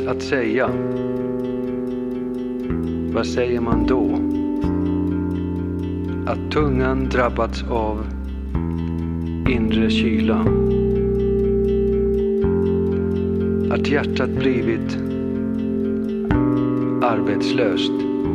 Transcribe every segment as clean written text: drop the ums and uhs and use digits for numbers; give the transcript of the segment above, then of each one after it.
att säga. Vad säger man då? Att tungan drabbats av inre kyla. Att hjärtat blivit arbetslöst.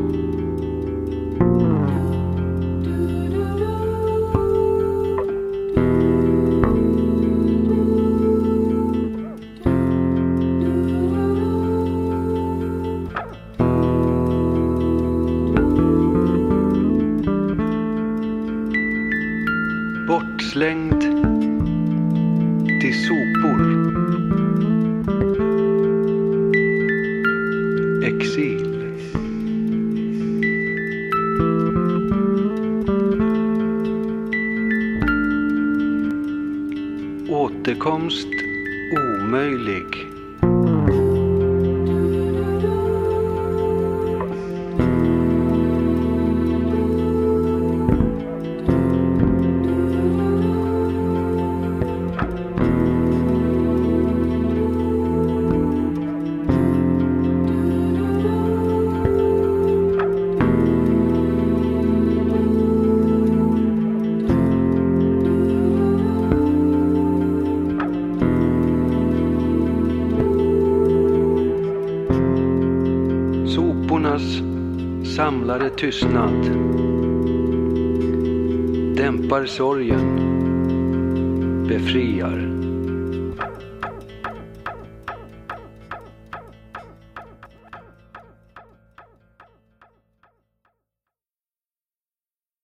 Bortslängd till sopor. Exil. Återkomst omöjlig. Sopornas samlade tystnad dämpar sorgen, befriar.